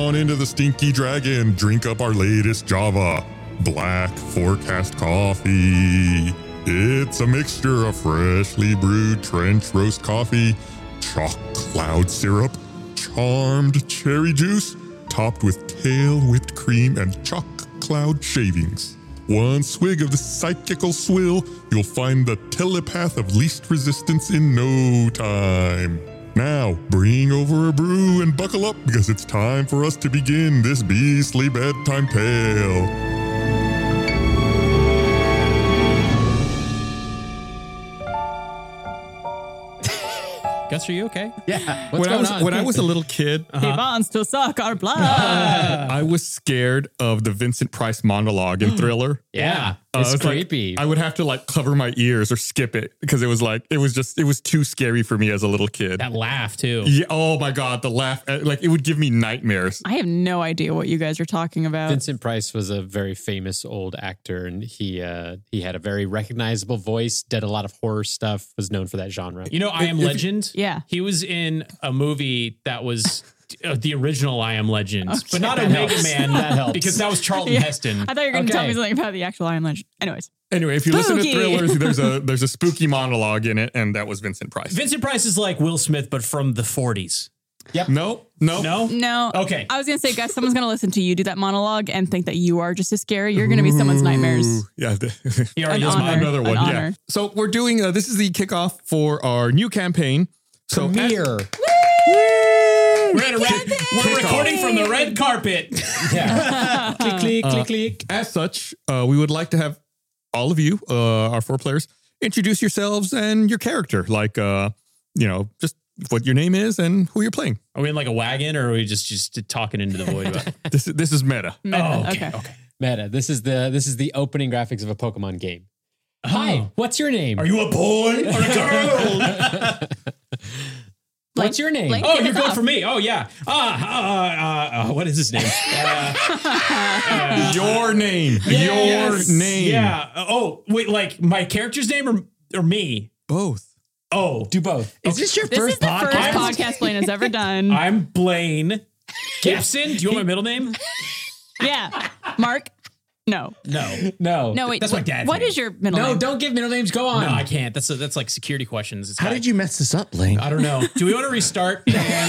on into the Stinky Dragon. Drink up our latest Java. Black Forecast Coffee. It's a mixture of freshly brewed trench roast coffee, chalk cloud syrup, charmed cherry juice, topped with pale whipped cream and chalk cloud shavings. One swig of the psychical swill, you'll find the telepath of least resistance in no time. Now, bring over a brew and buckle up because it's time for us to begin this beastly bedtime tale. Gus, are you okay? Yeah. When I was a little kid, He wants to suck our blood. I was scared of the Vincent Price monologue in Thriller. Yeah. It's creepy. I would have to like cover my ears or skip it because it was too scary for me as a little kid. That laugh too. Yeah. Oh my God. The laugh, like it would give me nightmares. I have no idea what you guys are talking about. Vincent Price was a very famous old actor, and he had a very recognizable voice, did a lot of horror stuff, was known for that genre. You know, I Am Legend? Yeah. He was in a movie that was the original I Am Legend, but not That Omega helps. Man. That helps. Because that was Charlton Yeah. Heston. I thought you were going to tell me Okay. something about the actual I Am Legend. Anyways. Anyway, if you listen to Spooky. Thriller, there's a spooky monologue in it, and that was Vincent Price. Vincent Price is like Will Smith, but from the 40s. No. No? No. Okay. I was going to say, guys, someone's going to listen to you do that monologue and think that you are just as scary. You're going to be someone's nightmares. Ooh, yeah. He already An is honor. mine. Another one. An Yeah. honor. So we're doing, this is the kickoff for our new campaign. So Premiere. We're recording from the red carpet. Yeah. Click, click, click, click. As such, we would like to have all of you, our 4 players, introduce yourselves and your character, like, just what your name is and who you're playing. Are we in like a wagon, or are we just talking into the void? About This is meta. Okay. Meta. This is the opening graphics of a Pokemon game. Hi, what's your name? Are you a boy or a girl? What's your name? Blake, Oh, kick you're us going off. for me. Oh, yeah. What is his name? Your name. Your name. Yeah. Oh, wait, like my character's name or me? Both. Oh, Do both. is this your This is the first podcast Blaine has ever done. I'm Blaine Gibson. Do you want my middle name? Yeah. Mark? No. No. No. No, wait. That's my dad's What name. is your middle No, name? don't give middle names. Go on. No, I can't. That's like security questions. How did you mess this up, Blaine? I don't know. Do we want to restart?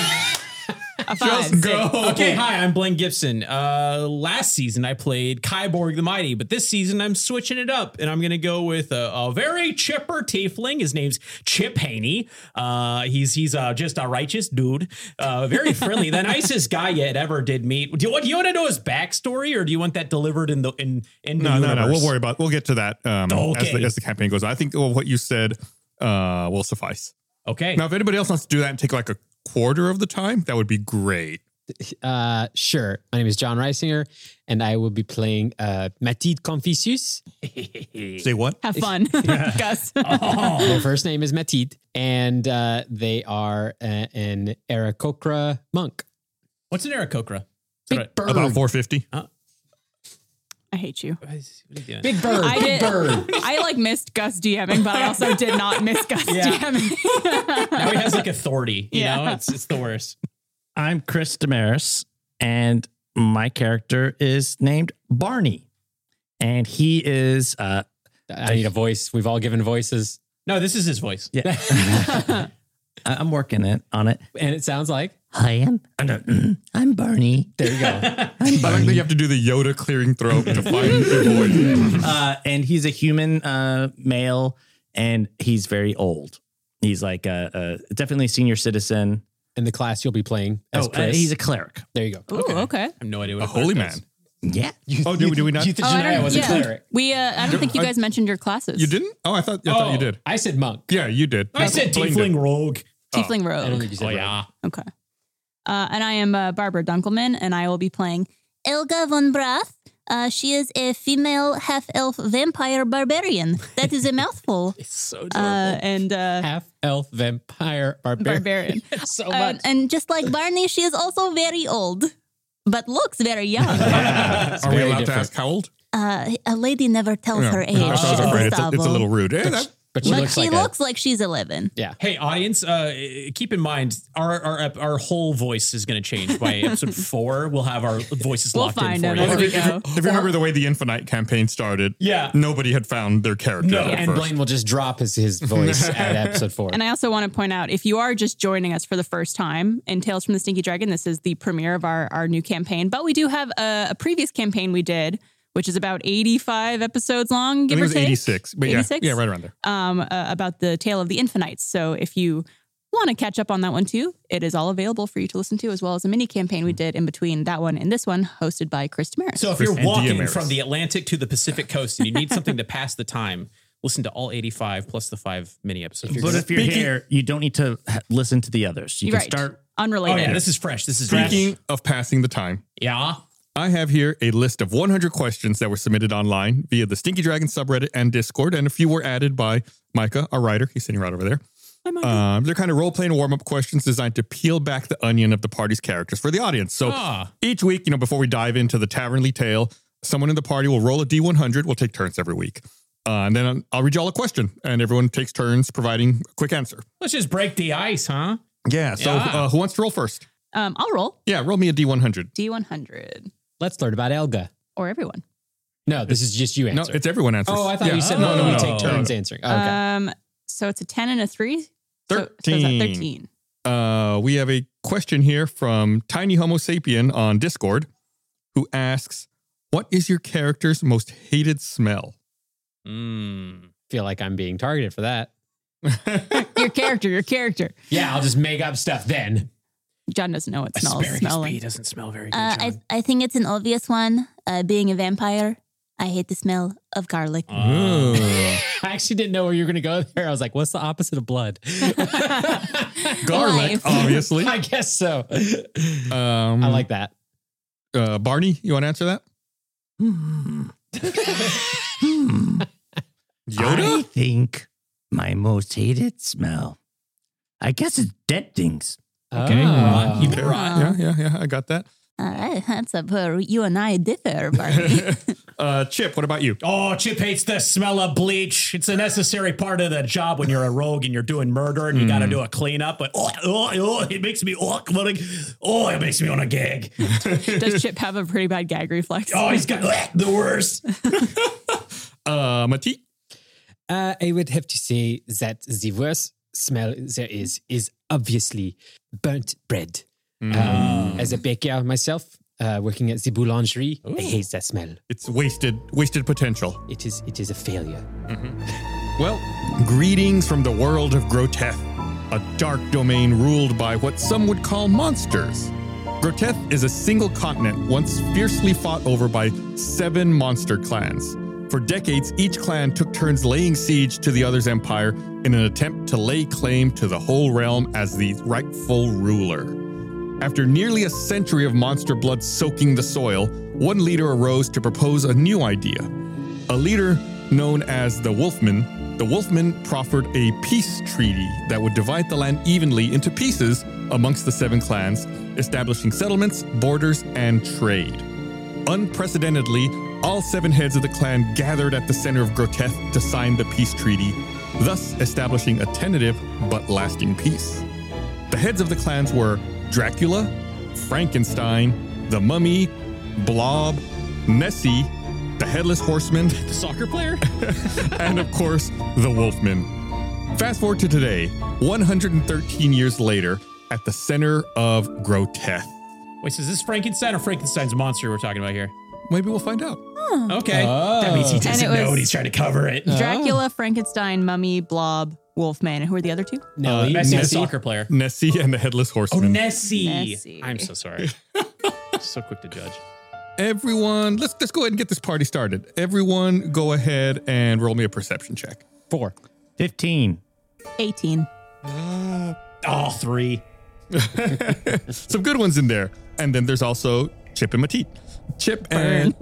A 5. Just go. Okay, hi, I'm Blaine Gibson. Last season I played Kyborg the Mighty, but this season I'm switching it up, and I'm going to go with a very chipper tiefling. His name's Chip Haney. He's just a righteous dude, very friendly, the nicest guy you ever did meet. Do you want to know his backstory, or do you want that delivered in the No. universe? We'll get to that Okay. as the campaign goes on. I think what you said will suffice. Okay. Now, if anybody else wants to do that and take like a quarter of the time, that would be great. Sure. My name is John Reisinger, and I will be playing Mathilde Confucius. Say what? Have fun, Gus. Their first name is Mathilde, and they are an Aarakocra monk. What's an Aarakocra? Big bird. About 450. I hate you. What are you doing? Big bird. I Big did. bird. I like missed Gus DMing, but I also did not miss Gus DMing. Now he has like authority. You Yeah. know, it's the worst. I'm Chris Damaris, and my character is named Barney. And he is, I need a voice. We've all given voices. No, this is his voice. yeah. I'm working on it. And it sounds like, Hi, I'm Barney. there you go. I'm I don't think you have to do the Yoda clearing throat to find your voice. And he's a human male, and he's very old. He's like definitely a senior citizen. In the class you'll be playing as Chris. He's a cleric. There you go. Ooh, okay. I have no idea what A holy man. Yeah. Oh, do we not? You think Oh, I Janaya don't, was a yeah. cleric? I don't think you guys mentioned your classes. You didn't? Oh, I thought you did. I said monk. Yeah, you did. I said Blaine tiefling did. rogue. Tiefling Rogue. I don't think you said rogue. yeah. Okay. And I am Barbara Dunkelman, and I will be playing Elga von Brath. She is a female half-elf vampire barbarian. That is a mouthful. It's so adorable. Half-elf vampire barbarian. Barbarian. So much. And just like Barney, she is also very old, but looks very young. Are we very allowed to different. ask how old? A lady never tells her age. I was afraid. It's a Gustavo. little rude. Yeah, But she looks like like she's 11. yeah. Hey, audience, keep in mind our whole voice is going to change by episode 4. We'll have our voices We'll locked find in them for as you. we go. If you remember the way the Infinite campaign started, nobody had found their character at And first. Blaine will just drop his voice at episode 4. And I also want to point out, if you are just joining us for the first time in Tales from the Stinky Dragon, this is the premiere of our new campaign. But we do have a previous campaign we did, which is about 85 episodes long, I give think it or was take. 86. But 86? yeah, right around there. About the Tale of the Infinites. So if you want to catch up on that one too, it is all available for you to listen to, as well as a mini campaign we did in between that one and this one, hosted by Chris Damaris. So if you're and walking Diamaris. from the Atlantic to the Pacific coast and you need something to pass the time, listen to all 85 plus the 5 mini episodes. But if you're here, you don't need to listen to the others. You You're can right. start. Oh Unrelated. yeah, this is fresh. This is fresh. Speaking of passing the time, Yeah. I have here a list of 100 questions that were submitted online via the Stinky Dragon subreddit and Discord, and a few were added by Micah, our writer. He's sitting right over there. They're kind of role-playing warm-up questions designed to peel back the onion of the party's characters for the audience. So each week, before we dive into the Tavernly Tale, someone in the party will roll a D100. We'll take turns every week. And then I'll read you all a question, and everyone takes turns providing a quick answer. Let's just break the ice, huh? Yeah, so who wants to roll first? I'll roll Yeah, roll me a D100. D100 Let's learn about Elga. or everyone. No, this is just you No, answer. it's everyone answers. Oh, I thought Yeah. you said No, we no. take turns answering. Oh, okay. So it's a 10 and a 3. So it's 13. at 13. We have a question here from Tiny Homo Sapien on Discord, who asks, what is your character's most hated smell? Feel like I'm being targeted for that. Your character. Yeah, I'll just make up stuff then. John doesn't know what smells Asparagus smell bee like. doesn't smell very good, I John. I think it's an obvious one. Being a vampire, I hate the smell of garlic. I actually didn't know where you were going to go there. I was like, what's the opposite of blood? Garlic, Life. obviously. I guess so. I I like that. Barney, you want to answer that? Yoda? I think my most hated smell. I guess it's dead things. Okay. Oh. You've been right. Yeah, I got that. That's where you and I differ, Barney. Chip, what about you? Oh, Chip hates the smell of bleach. It's a necessary part of the job when you're a rogue and you're doing murder and you got to do a cleanup. But it makes me it makes me want to gag. Does Chip have a pretty bad gag reflex? Oh, he's got the worst. Mati? I would have to say that the worst smell there is obviously burnt bread. As a baker myself, working at the boulangerie, I hate that smell. It's wasted potential. It is a failure. Well, greetings from the world of Groteth, a dark domain ruled by what some would call monsters. Groteth is a single continent once fiercely fought over by 7 monster clans. For decades, each clan took turns laying siege to the other's empire in an attempt to lay claim to the whole realm as the rightful ruler. After nearly a century of monster blood soaking the soil, one leader arose to propose a new idea. A leader known as the Wolfmen proffered a peace treaty that would divide the land evenly into pieces amongst the 7 clans, establishing settlements, borders, and trade. Unprecedentedly, all 7 heads of the clan gathered at the center of Groteth to sign the peace treaty, thus establishing a tentative but lasting peace. The heads of the clans were Dracula, Frankenstein, the Mummy, Blob, Nessie, the Headless Horseman, The soccer player? and of course, the Wolfmen. Fast forward to today, 113 years later, at the center of Groteth. Wait, so is this Frankenstein or Frankenstein's monster we're talking about here? Maybe we'll find out. Okay. That means he doesn't And it know was- and he's trying to cover it. Dracula, Frankenstein, Mummy, Blob, Wolfman. And who are the other 2? No, Nessie, the Nessie. soccer player. Nessie and the Headless Oh, Horseman. Nessie. Nessie. I'm so sorry. So quick to judge. Everyone, let's go ahead and get this party started. Everyone go ahead and roll me a perception check. 4. 15. 18. Oh, 3. Some good ones in there. And then there's also Chip and Matit. Chip and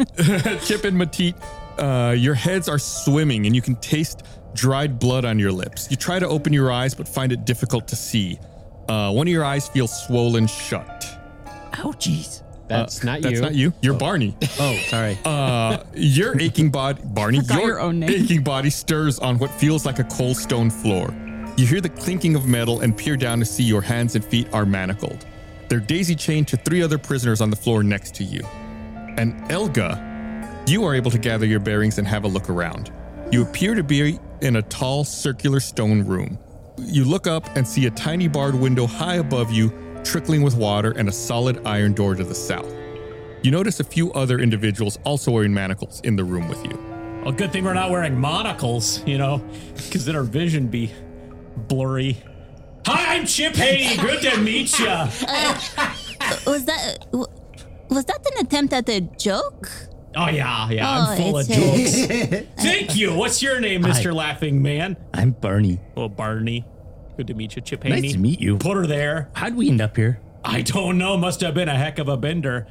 Matit, your heads are swimming and you can taste dried blood on your lips. You try to open your eyes but find it difficult to see. One of your eyes feels swollen shut. Ouchies. That's not That's you. not you. You're Barney. Oh, sorry. Your aching body, Barney, Forgot your own name. aching body stirs on what feels like a cold stone floor. You hear the clinking of metal and peer down to see your hands and feet are manacled. They're daisy-chained to 3 other prisoners on the floor next to you. And Elga, you are able to gather your bearings and have a look around. You appear to be in a tall, circular stone room. You look up and see a tiny barred window high above you, trickling with water, and a solid iron door to the south. You notice a few other individuals also wearing manacles in the room with you. Well, good thing we're not wearing monocles, because then our vision be blurry. Hi, I'm Chip Haney. Good to meet ya. Was that an attempt at a joke? Oh, yeah, I'm full of it's jokes. Thank you. What's your name, Mr. Laughing Man? I'm Barney. Well, Barney. Good to meet you, Chip Haney. Nice to meet you. Put her there. How'd we end up here? I don't know. Must have been a heck of a bender.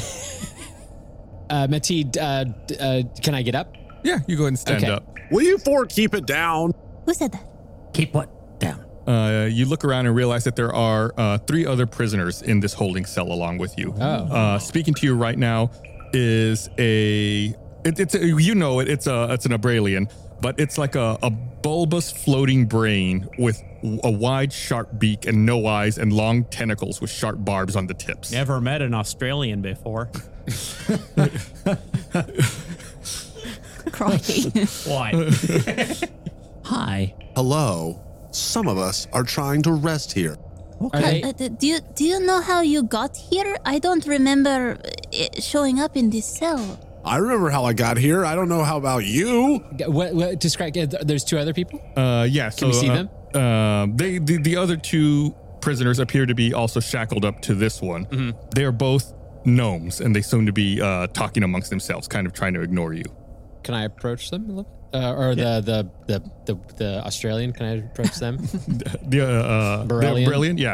Mateed, can I get up? Yeah, you go ahead and stand Okay. up. Will you 4 keep it down? Who said that? Keep what down? You look around and realize that there are 3 other prisoners in this holding cell along with you. Speaking to you right now is it's an Abralian, but it's like a bulbous floating brain with a wide, sharp beak and no eyes and long tentacles with sharp barbs on the tips. Never met an Australian before. Crikey. What? Hi. Hello. Some of us are trying to rest here. Are they, Do you know how you got here? I don't remember showing up in this cell. I remember how I got here. I don't know how about you. what describe? There's 2 other people. Yeah. So, Can we see them? The other 2 prisoners appear to be also shackled up to this one. Mm-hmm. They are both gnomes, and they seem to be talking amongst themselves, kind of trying to ignore you. Can I approach them a little bit? Or the Australian? Can I approach them? The Borrelian? Brilliant, yeah.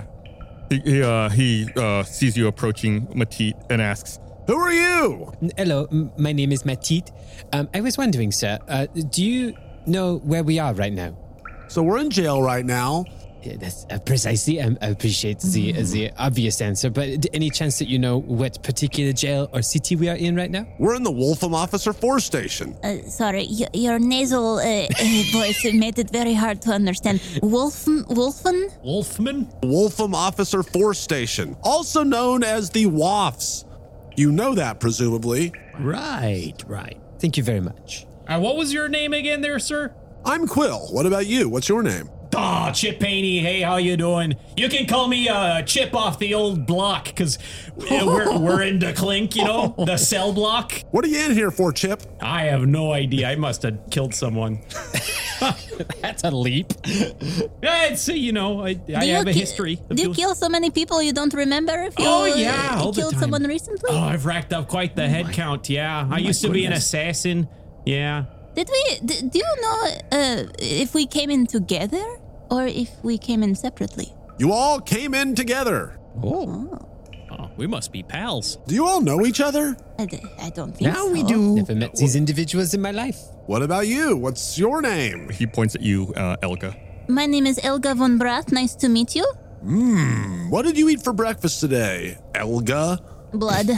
He sees you approaching Mateet and asks, Who are you? Hello, my name is Mateed. I was wondering, sir, do you know where we are right now? So we're in jail right now. Yeah, that's precisely. I appreciate the obvious answer, but any chance that you know what particular jail or city we are in right now? We're in the Wolfham Officer 4 station. Sorry, your nasal voice made it very hard to understand. Wolfen? Wolfman? Wolfham Officer 4 station, also known as the WAFs. You know that, presumably. Right. Thank you very much. What was your name again there, sir? I'm Quill. What about you? What's your name? Aw, Chip Haney. Hey, how you doing? You can call me Chip off the old block, because we're into Clink, the cell block. What are you in here for, Chip? I have no idea. I must have killed someone. That's a leap. It's, I have a history. Do you kill so many people you don't remember if you all killed the time. someone recently? Oh, I've racked up quite the head count, yeah. I used to be an assassin, yeah. Do you know if we came in together or if we came in separately? You all came in together. Oh, we must be pals. Do you all know each other? I don't think Now so. we do. Never met these individuals in my life. What about you? What's your name? he points at you, Elga. My name is Elga von Brath. Nice to meet you. What did you eat for breakfast today, Elga? Blood.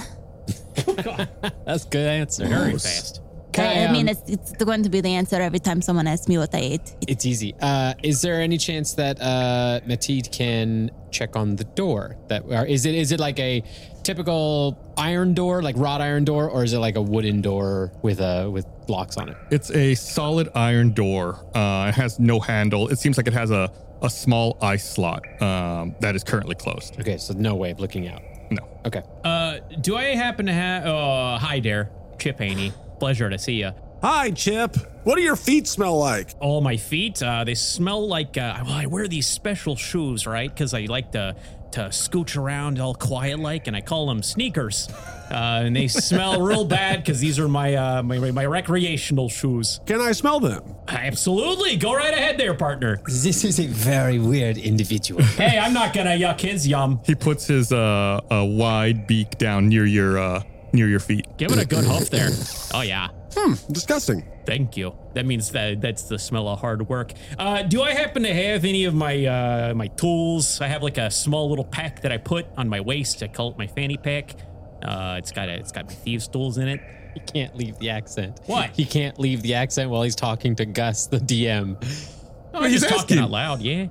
That's a good answer. Very fast. I mean, it's going to be the answer every time someone asks me what I ate. It's easy. Is there any chance that Mateed can check on the door? Is it like a typical iron door, like wrought iron door, or is it like a wooden door with locks on it? It's a solid iron door. It has no handle. It seems like it has a small ice slot that is currently closed. Okay, so no way of looking out. No. Okay. Do I happen to have... hi there, Chip Haney. Pleasure to see you. Hi, Chip. What do your feet smell like? All my feet, they smell like... I wear these special shoes, right? Because I like to scooch around all quiet-like, and I call them sneakers. And they smell real bad because these are my recreational shoes. Can I smell them? Absolutely. Go right ahead there, partner. This is a very weird individual. Hey, I'm not going to yuck his yum. He puts his wide beak down near your feet. Give it a good huff there. Oh, yeah. Disgusting. Thank you. That means that's the smell of hard work. Do I happen to have any of my tools? I have like a small little pack that I put on my waist. I call it my fanny pack. It's got thieves' tools in it. He can't leave the accent. What? He can't leave the accent while he's talking to Gus, the DM. Oh, he's just talking out loud. Yeah.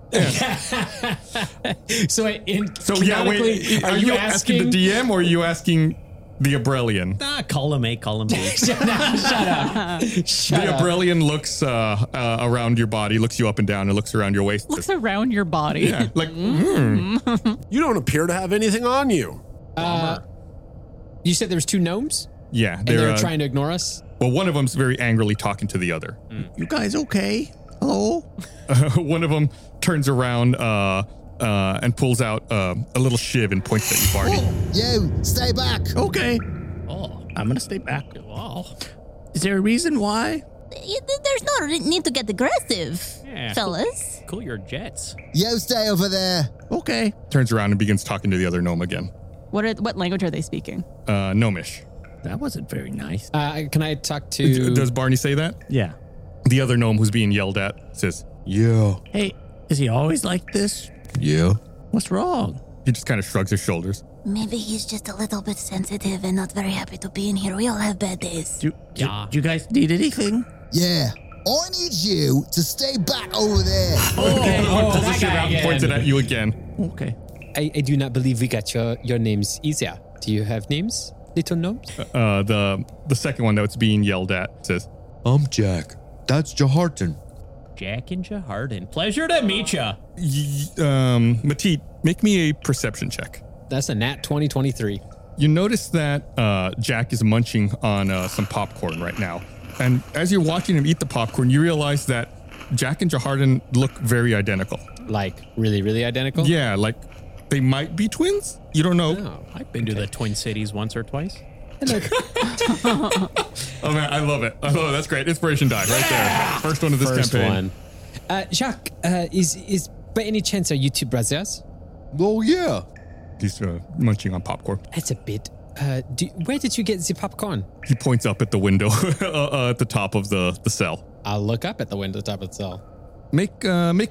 So Are you asking the DM or are you asking the Abrelian? Column A, column B. Shut up. The Abrelian looks around your body, looks you up and down, and looks around your waist. Looks around your body. Yeah, like, You don't appear to have anything on you. You said there was 2 gnomes? Yeah, And they're trying to ignore us? Well, one of them's very angrily talking to the other. You guys okay? Hello? One of them turns around and pulls out a little shiv and points at you, Barney. You, stay back. Okay. Oh, I'm going to stay back. Wow. Is there a reason why? There's no need to get aggressive, Yeah. fellas. Cool your jets. You stay over there. Okay. Turns around and begins talking to the other gnome again. What language are they speaking? Gnomish. That wasn't very nice. Can I talk to... Does Barney say that? Yeah. The other gnome who's being yelled at says, Yeah. Hey, is he always like this? Yeah. What's wrong? he just kind of shrugs his shoulders. Maybe he's just a little bit sensitive and not very happy to be in here. We all have bad days. Do you guys need anything? Yeah. I need you to stay back over there. Pulls his shit out and points it at you again. Okay. I do not believe we got your names easier. Do you have names, little gnomes? The second one that's being yelled at says, I'm Jack. That's Jaharton. Jack and Jaharton. Pleasure to meet ya. Matit, make me a perception check. That's a nat 2023. You notice that Jack is munching on some popcorn right now. And as you're watching him eat the popcorn, you realize that Jack and Jaharton look very identical. Like, really, really identical? Yeah, like they might be twins. You don't know. Oh, I've been to the Twin Cities once or twice. Oh man, I love it. That's great. Inspiration die right there. First one of this First campaign. one. Jacques, is by any chance are you two brothers? Oh, yeah. He's munching on popcorn. That's a bit. Where did you get the popcorn? He points up at the window at the top of the cell. I'll look up at the window top of the cell. Make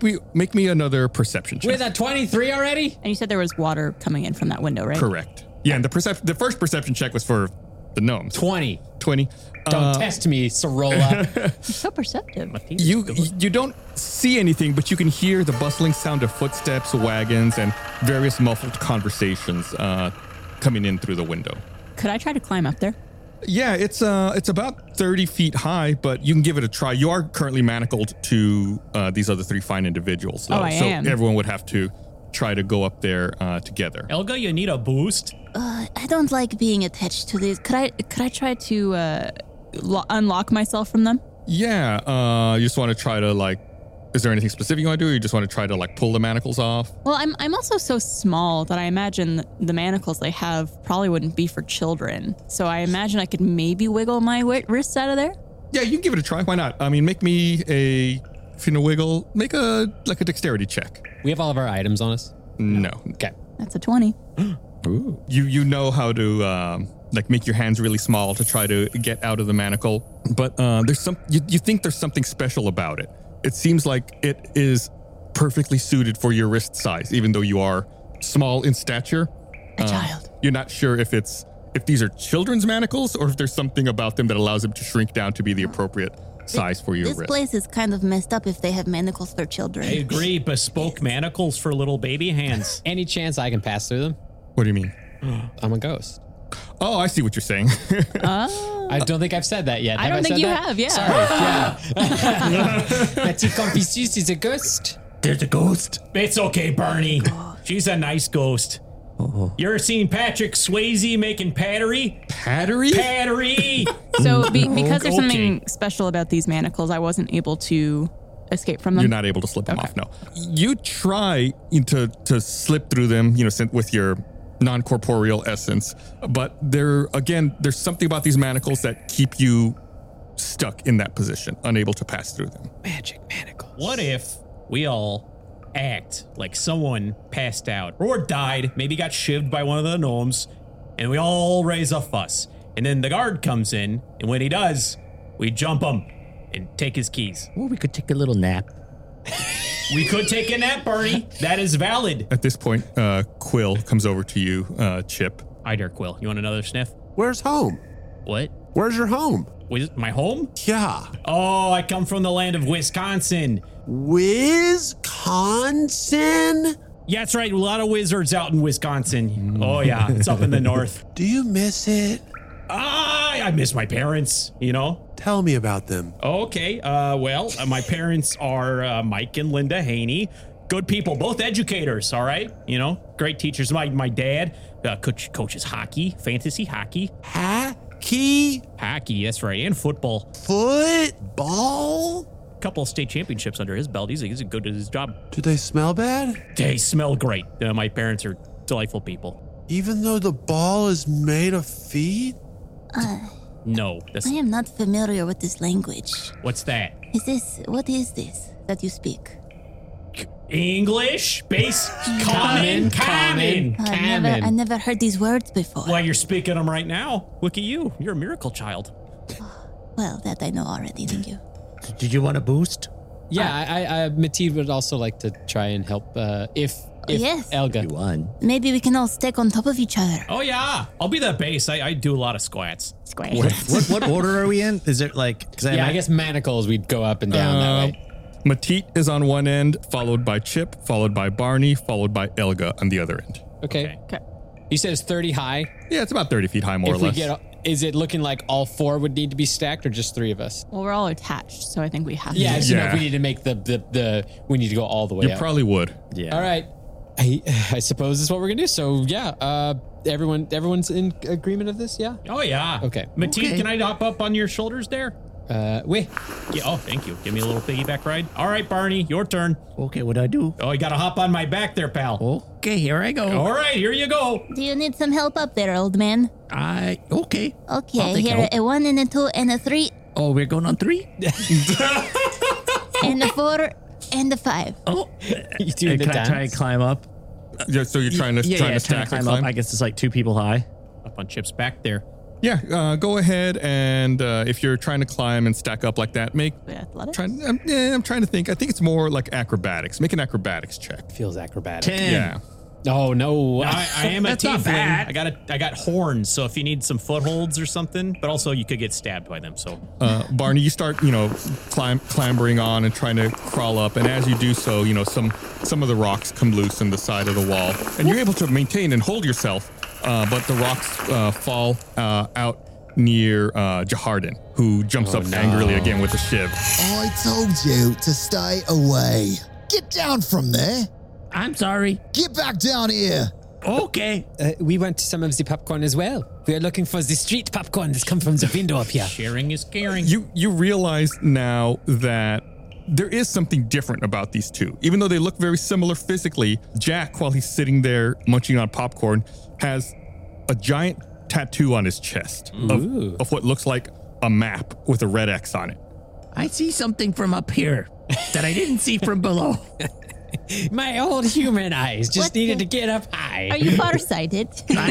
me another perception check. With a 23 already? And you said there was water coming in from that window, right? Correct. Yeah, and the first perception check was for the gnomes. 20. 20. Don't test me, Sorolla. You're so perceptive. You don't see anything, but you can hear the bustling sound of footsteps, wagons, and various muffled conversations coming in through the window. Could I try to climb up there? Yeah, it's about 30 feet high, but you can give it a try. You are currently manacled to these other three fine individuals. I am. So everyone would have to try to go up there together. Elga, you need a boost. I don't like being attached to this. Could I try to unlock myself from them? Yeah, you just want to try to is there anything specific you want to do? Or you just want to try to pull the manacles off? Well, I'm also so small that I imagine the manacles they have probably wouldn't be for children. So I imagine I could maybe wiggle my wrists out of there. Yeah, you can give it a try. Why not? I mean, make me if you're gonna wiggle, make a dexterity check. We have all of our items on us? No. Okay. That's a 20. Ooh. You know how to make your hands really small to try to get out of the manacle, but there's you think there's something special about it. It seems like it is perfectly suited for your wrist size, even though you are small in stature. A child. You're not sure if these are children's manacles or if there's something about them that allows them to shrink down to be the appropriate size for your This wrist. place is kind of messed up if they have manacles for children. I agree. Bespoke manacles for little baby hands. Any chance I can pass through them? What do you mean? I'm a ghost. Oh, I see what you're saying. I don't think I've said that yet. I don't think said you that? have, yeah. Sorry, yeah. Petit Confucius is a ghost. There's a ghost. It's okay, Barney. She's a nice ghost. You ever seen Patrick Swayze making pattery? Pattery? Pattery! So because there's Okay. something special about these manacles, I wasn't able to escape from them. You're not able to slip them off, no. You try to slip through them, with your non-corporeal essence, but there's something about these manacles that keep you stuck in that position, unable to pass through them. Magic manacles. What if we all act like someone passed out or died, maybe got shivved by one of the gnomes, and we all raise a fuss? And then the guard comes in, and when he does, we jump him and take his keys. Well, we could take a little nap. We could take a nap, Barney. That is valid. At this point, Quill comes over to you, Chip. Hi there, Quill. You want another sniff? Where's home? What? Where's your home? My home? Yeah. Oh, I come from the land of Wisconsin. Wisconsin? Yeah, that's right. A lot of wizards out in Wisconsin. Oh, yeah. It's up in the north. Do you miss it? I miss my parents, you know? Tell me about them. Okay. My parents are Mike and Linda Haney. Good people, both educators, all right? You know, great teachers. My dad coaches hockey, fantasy hockey. Hockey, that's right, and football. Football? Couple of state championships under his belt. He's good at his job. Do they smell bad? They smell great. My parents are delightful people. Even though the ball is made of feet? No, I am not familiar with this language. What's that? What is this that you speak? English? Base? Common? I never heard these words before. Well, you're speaking them right now. Look at you. You're a miracle child. Well, that I know already, thank you. Did you want a boost? Yeah, Mateed would also like to try and help if Yes. Elga. You won. Maybe we can all stack on top of each other. Oh, yeah. I'll be that base. I do a lot of squats. What order are we in? Is it like... I guess manacles, we'd go up and down that way. Mateet is on one end, followed by Chip, followed by Barney, followed by Elga on the other end. Okay. You said it's 30 high? Yeah, it's about 30 feet high, more or less. Is it looking like all four would need to be stacked or just three of us? Well, we're all attached, so I think we have to. Yeah, so if we need to make we need to go all the way You up. probably would. Yeah. All right. I suppose this is what we're going to do. So, yeah, everyone's in agreement of this, yeah? Oh, yeah. Okay. Mateed, can I hop up on your shoulders there? Wait. Yeah, oh, thank you. Give me a little piggyback ride. All right, Barney, your turn. Okay, what'd I do? Oh, you got to hop on my back there, pal. Okay, here I go. All right, here you go. Do you need some help up there, old man? Okay. Okay, take here help. a 1 and a 2 and a 3 Oh, we're going on 3? and a 4 and a 5. Oh. You doing the Can I dance? try and climb up? Yeah, so you're trying to stack and climb? up. I guess it's like 2 people high. Up on Chip's back there. Yeah, go ahead and if you're trying to climb and stack up like that, Athletics? I'm trying to think. I think it's more like acrobatics. Make an acrobatics check. Feels acrobatic. 10. Yeah. Oh, no. I am a That's not tiefling. bad. I got horns, so if you need some footholds or something, but also you could get stabbed by them. So Barney, you start, clambering on and trying to crawl up, and as you do so, some of the rocks come loose in the side of the wall, and you're able to maintain and hold yourself, but the rocks fall out near Jahardin, who jumps up angrily again with a shiv. I told you to stay away. Get down from there. I'm sorry. Get back down here. Okay. We want some of the popcorn as well. We are looking for the street popcorn that's come from the window up here. sharing is caring. You realize now that there is something different about these two. Even though they look very similar physically, Jack, while he's sitting there munching on popcorn, has a giant tattoo on his chest of what looks like a map with a red X on it. I see something from up here that I didn't see from below. My old human eyes just What needed the- to get up high. Are you farsighted?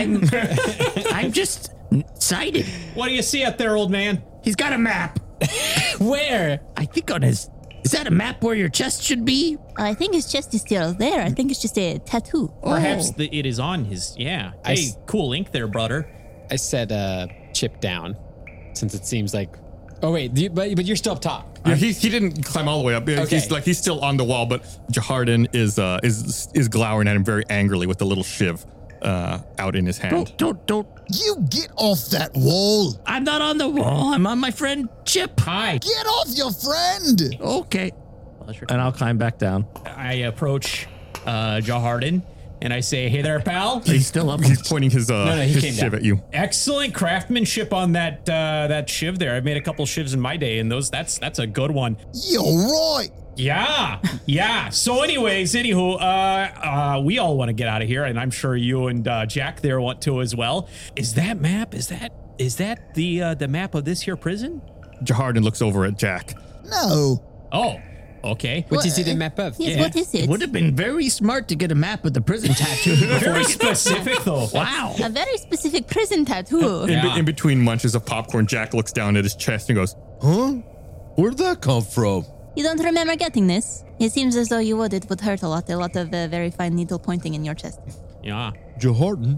I'm just sighted. What do you see up there, old man? He's got a map. Where? I think on his... Is that a map where your chest should be? I think his chest is still there. I think it's just a tattoo. Perhaps it is on his. Yeah. Hey, cool ink there, brother. I said chip down, since it seems like... Oh, wait, but you're still up top. Yeah, he didn't climb all the way up. Okay. He's still on the wall, but Jahardin is glowering at him very angrily with the little shiv out in his hand. Don't. You get off that wall. I'm not on the wall. I'm on my friend Chip. Hi. Get off your friend. Okay. And I'll climb back down. I approach Jahardin and I say, "Hey there, pal." He's still up. He's pointing his he his came shiv down. at you. Excellent craftsmanship on that shiv there. I've made a couple shivs in my day, and that's a good one. You're right. Yeah. So anyways, anywho, we all want to get out of here, and I'm sure you and Jack there want to as well. Is that map? Is that the map of this here prison? Jahardin looks over at Jack. No. Oh, okay. What is it a map of? Yes, Yeah. what is it? It would have been very smart to get a map of the prison tattoo. Very specific though. Wow. A very specific prison tattoo. In between munches of popcorn, Jack looks down at his chest and goes, Huh? Where'd that come from? You don't remember getting this? It seems as though it would hurt a lot of very fine needle pointing in your chest. Yeah. Jahardin,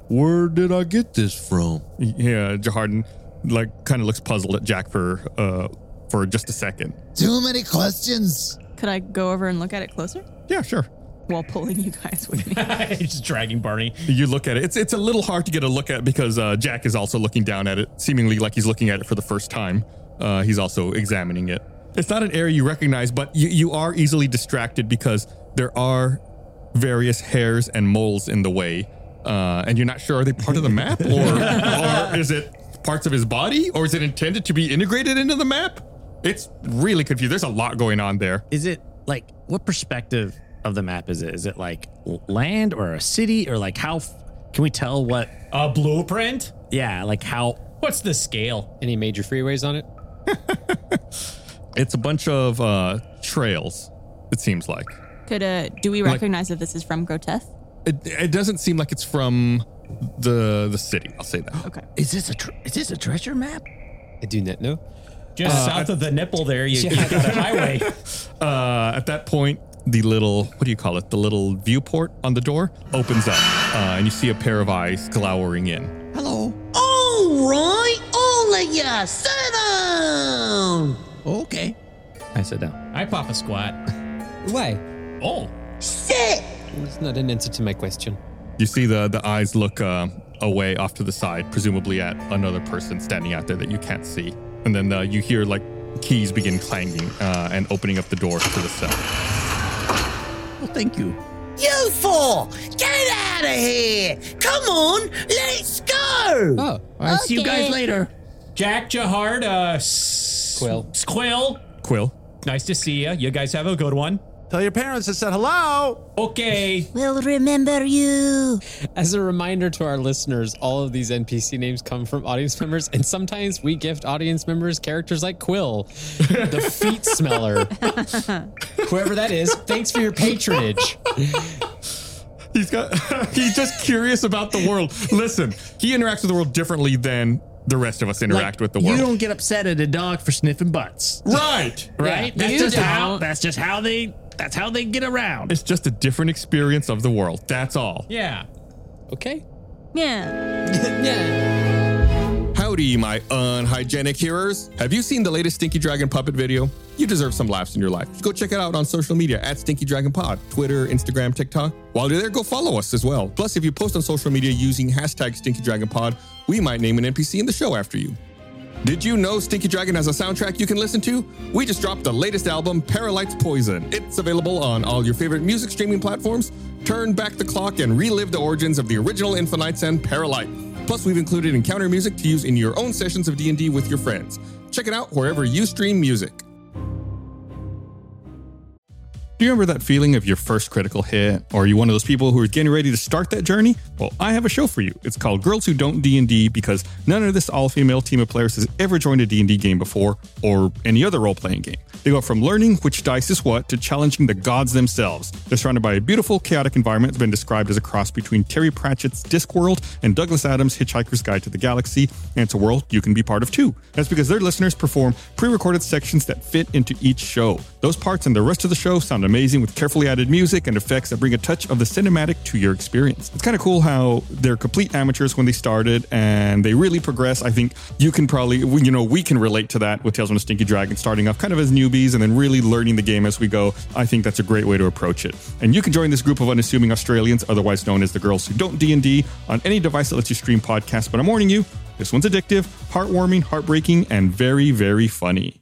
Where did I get this from? Yeah, Jahardin kind of looks puzzled at Jack for just a second. Too many questions. Could I go over and look at it closer Yeah, sure. while pulling you guys with me? Just dragging Barney. You look at it. It's a little hard to get a look at because Jack is also looking down at it, seemingly like he's looking at it for the first time. He's also examining it. It's not an area you recognize, but you are easily distracted because there are various hairs and moles in the way. And you're not sure, are they part of the map? Or is it parts of his body? Or is it intended to be integrated into the map? It's really confused. There's a lot going on there. Is it like, what perspective of the map is it? Is it like land or a city, or like how can we tell what? A blueprint? Yeah, like how? What's the scale? Any major freeways on it? It's a bunch of trails, it seems like. Do we recognize that this is from Groteth? It doesn't seem like it's from the city. I'll say that. Okay. Is this a treasure map? I do not know. Just south of the nipple there, you got a highway. At that point, the little, what do you call it? The little viewport on the door opens up, and you see a pair of eyes glowering in. Hello. All right, all of ya, sit down. Okay. I sit down. I pop a squat. Why? Oh. Sit. It's not an answer to my question. You see the eyes look away off to the side, presumably at another person standing out there that you can't see. And then you hear like keys begin clanging and opening up the door to the cell. Well, thank you. You four, get out of here. Come on, let's go. Oh, I'll see you guys later. Jack, Jahard, Quill. Nice to see you. You guys have a good one. Tell your parents I said hello. Okay. We'll remember you. as a reminder to our listeners, all of these NPC names come from audience members, and sometimes we gift audience members characters like Quill, the feet smeller. Whoever that is, thanks for your patronage. He's just curious about the world. Listen, he interacts with the world differently than the rest of us interact with the world. You don't get upset at a dog for sniffing butts. Right. Right? Yeah. That's just how they get around. It's just a different experience of the world. That's all. Yeah. Okay. Yeah. Yeah. Howdy, my unhygienic hearers. Have you seen the latest Stinky Dragon puppet video? You deserve some laughs in your life. Go check it out on social media at Stinky Dragon Pod, Twitter, Instagram, TikTok. While you're there, go follow us as well. Plus, if you post on social media using hashtag Stinky Dragon Pod, we might name an NPC in the show after you. Did you know Stinky Dragon has a soundtrack you can listen to? We just dropped the latest album, Paralyte's Poison. It's available on all your favorite music streaming platforms. Turn back the clock and relive the origins of the original Infinites and Paralyte. Plus, we've included encounter music to use in your own sessions of D&D with your friends. Check it out wherever you stream music. Do you remember that feeling of your first critical hit? Or are you one of those people who are getting ready to start that journey? Well, I have a show for you. It's called Girls Who Don't D&D, because none of this all-female team of players has ever joined a D&D game before, or any other role-playing game. They go from learning which dice is what to challenging the gods themselves. They're surrounded by a beautiful, chaotic environment that's been described as a cross between Terry Pratchett's Discworld and Douglas Adams' Hitchhiker's Guide to the Galaxy, and it's a world you can be part of too. That's because their listeners perform pre-recorded sections that fit into each show. Those parts and the rest of the show sound amazing with carefully added music and effects that bring a touch of the cinematic to your experience. It's kind of cool how they're complete amateurs when they started, and they really progress. I think you can probably, we can relate to that with Tales from the Stinky Dragon, starting off kind of as newbies and then really learning the game as we go. I think that's a great way to approach it. And you can join this group of unassuming Australians, otherwise known as the Girls Who Don't D&D, on any device that lets you stream podcasts. But I'm warning you, this one's addictive, heartwarming, heartbreaking, and very, very funny.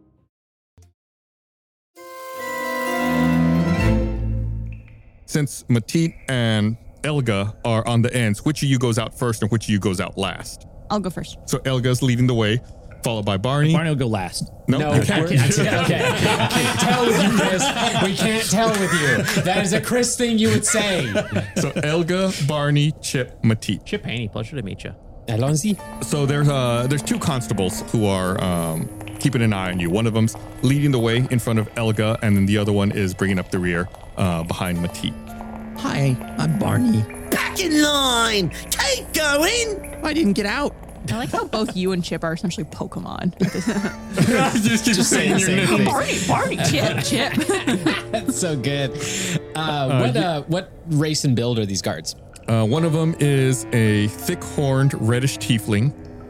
Since Matit and Elga are on the ends, which of you goes out first and which of you goes out last? I'll go first. So Elga's leading the way, followed by Barney. Barney will go last. No, No, you can't. okay. I can't tell with you, Chris. We can't tell with you. That is a Chris thing you would say. So Elga, Barney, Chip, Matit. Chip Haney, pleasure to meet you. Allons-y. So there's two constables who are keeping an eye on you. One of them's leading the way in front of Elga, and then the other one is bringing up the rear behind Matit. Hi, I'm Barney. Back in line. Keep going. I didn't get out. I like how both you and Chip are essentially Pokemon. just keep saying your name. Barney, Chip. That's so good. What race and build are these guards? One of them is a thick-horned reddish tiefling,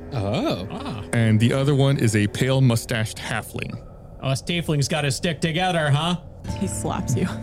and the other one is a pale mustached halfling. Us tieflings got to stick together, huh? He slaps you.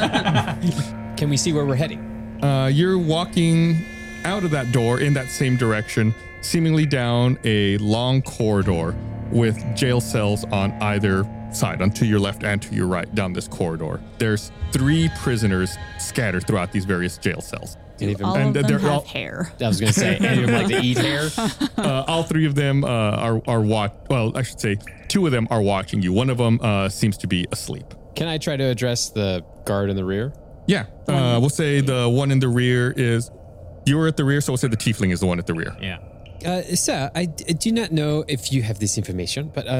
Can we see where we're heading? You're walking out of that door in that same direction, seemingly down a long corridor with jail cells on either side, on to your left and to your right, down this corridor. There's 3 prisoners scattered throughout these various jail cells. All of them have hair. I was going to say, any of them like to eat hair? All 3 of them are well, I should say 2 of them are watching you. One of them seems to be asleep. Can I try to address the guard in the rear? Yeah, we'll say the one in the rear is, you're at the rear, so we'll say the tiefling is the one at the rear. Yeah. Sir, I do not know if you have this information, but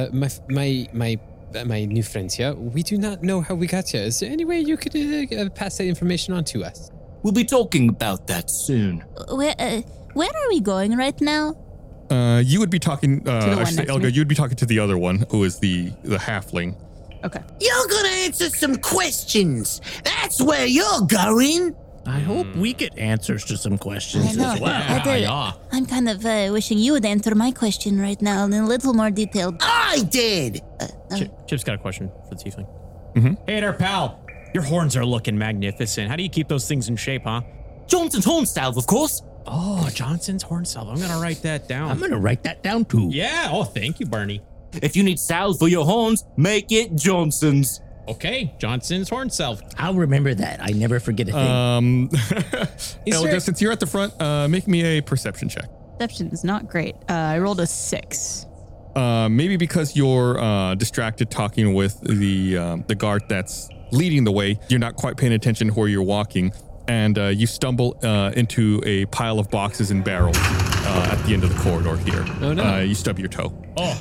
my new friends here, we do not know how we got here. Is there any way you could pass that information on to us? We'll be talking about that soon. Where are we going right now? You would be talking, I should say, to Elga, me. you would be talking to the other one, who is the halfling. Okay. You're gonna answer some questions. That's where you're going. I hope we get answers to some questions I know. as well. I'm kind of wishing you would answer my question right now in a little more detail. I did. Chip's got a question for the tiefling. Hey there, pal. Your horns are looking magnificent. How do you keep those things in shape, huh? Johnson's horn salve, of course. Oh, Johnson's horn salve. I'm going to write that down. I'm going to write that down too. Yeah. Oh, thank you, Barney. If you need salve for your horns, make it Johnson's. Okay, Johnson's horn salve. I'll remember that. I never forget a thing. Elga, since you're at the front, make me a perception check. Perception is not great. I rolled a 6. Maybe because you're distracted talking with the guard that's leading the way, you're not quite paying attention to where you're walking, and you stumble into a pile of boxes and barrels at the end of the corridor here. Oh, no. You stub your toe.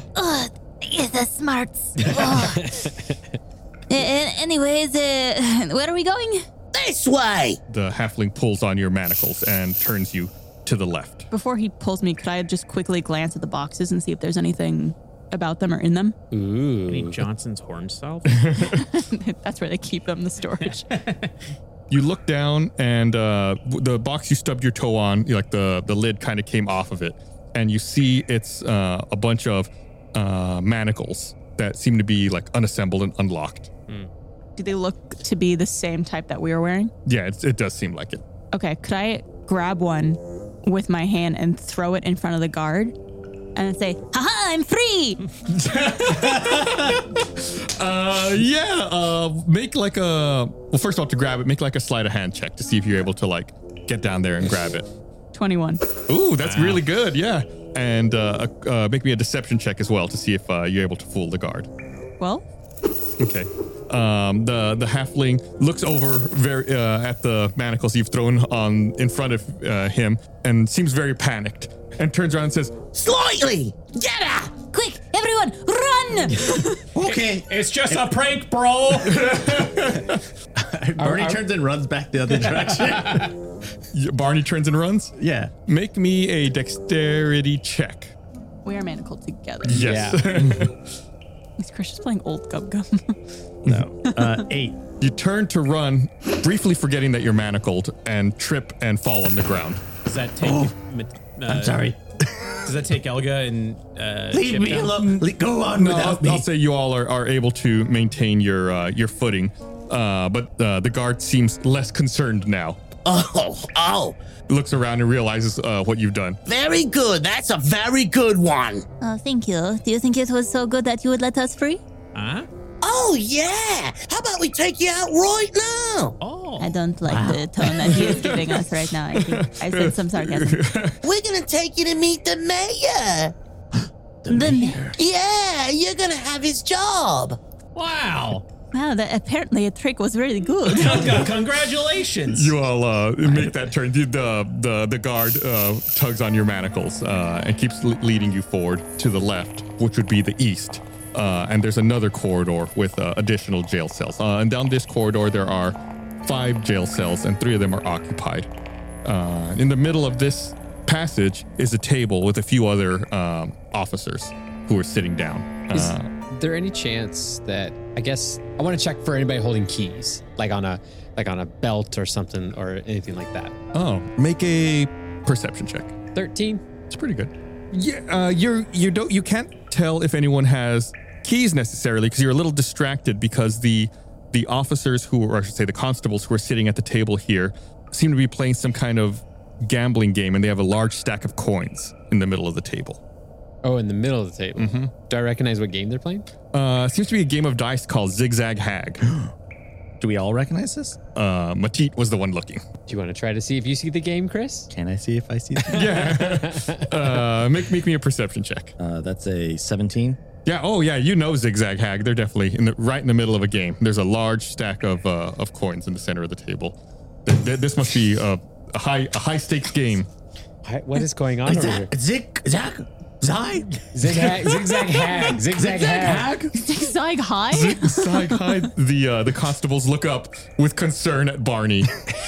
The smarts. Anyways, where are we going? This way. The halfling pulls on your manacles and turns you to the left. Before he pulls me, could I just quickly glance at the boxes and see if there's anything about them or in them? Ooh. Any Johnson's horn salve? That's where they keep them, the storage. You look down, and the box you stubbed your toe on, like the lid kind of came off of it, and you see it's a bunch of manacles that seem to be like unassembled and unlocked. Do they look to be the same type that we were wearing? Yeah, it does seem like it. Okay, could I grab one with my hand and throw it in front of the guard and say, "Haha, I'm free!" Make like first of all, to grab it, make like a sleight of hand check to see if you're able to like get down there and grab it. 21. Ooh, that's really good. Yeah. And make me a deception check as well to see if you're able to fool the guard. Well, okay. The halfling looks over at the manacles you've thrown on in front of him and seems very panicked and turns around and says, Slightly! Get her! Quick, everyone, run! Okay. It's just a prank, bro. Barney turns and runs back the other direction. Barney turns and runs? Yeah. Make me a dexterity check. we are manacled together. Yes. Is Chris just playing old Gum Gum? No. 8. You turn to run, briefly forgetting that you're manacled, and trip and fall on the ground. Does that take... I'm sorry. Does that take Elga and Leave Chip me down? alone. Go on without me. I'll say you all are able to maintain your footing, but the guard seems less concerned now. Oh. Looks around and realizes what you've done. Very good. That's a very good one. Oh, thank you. Do you think it was so good that you would let us free? Huh? Oh, yeah. How about we take you out right now? Oh. I don't like the tone that he is giving us right now. I think I said some sarcasm. We're going to take you to meet the mayor. The mayor? Yeah, you're going to have his job. Wow. Wow, apparently a trick was really good. Congratulations. You all make that turn. The guard tugs on your manacles and keeps leading you forward to the left, which would be the east. And there's another corridor with additional jail cells. And down this corridor, there are 5 jail cells, and 3 of them are occupied. In the middle of this passage is a table with a few other officers who are sitting down. there any chance that I guess I want to check for anybody holding keys, like on a belt or something or anything like that? Oh, make a perception check. 13. It's pretty good. Yeah, you can't tell if anyone has keys necessarily because you're a little distracted because the officers or I should say the constables who are sitting at the table here seem to be playing some kind of gambling game, and they have a large stack of coins in the middle of the table. Oh, in the middle of the table. Mm-hmm. Do I recognize what game they're playing? Seems to be a game of dice called Zigzag Hag. Do we all recognize this? Matit was the one looking. Do you want to try to see if you see the game, Chris? Can I see if I see that? Yeah. Make me a perception check. That's a 17. Yeah. Oh, yeah. You know Zigzag Hag. They're definitely right in the middle of a game. There's a large stack of coins in the center of the table. This must be a high stakes game. What is going on over here? Zigzag Hag. Zigzag Hag. Zigzag High? Zigzag High. The constables look up with concern at Barney.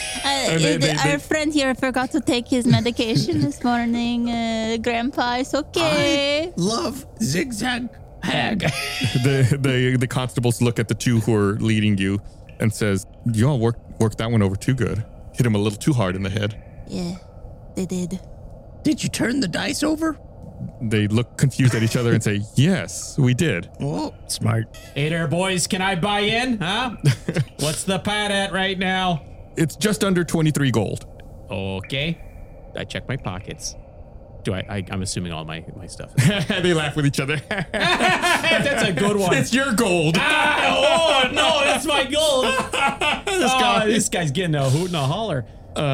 Our friend here forgot to take his medication this morning. Grandpa, it's okay. I love Zigzag Hag. The constables look at the two who are leading you and says, "You all worked that one over too good. Hit him a little too hard in the head." Yeah, they did. Did you turn the dice over? They look confused at each other and say, "Yes, we did." Oh, smart. Hey there, boys. Can I buy in? Huh? What's the pot at right now? It's just under 23 gold. Okay. I check my pockets. I'm assuming all my stuff. They laugh with each other. That's a good one. It's your gold. Oh, no, that's my gold. This guy's getting a hoot and a holler.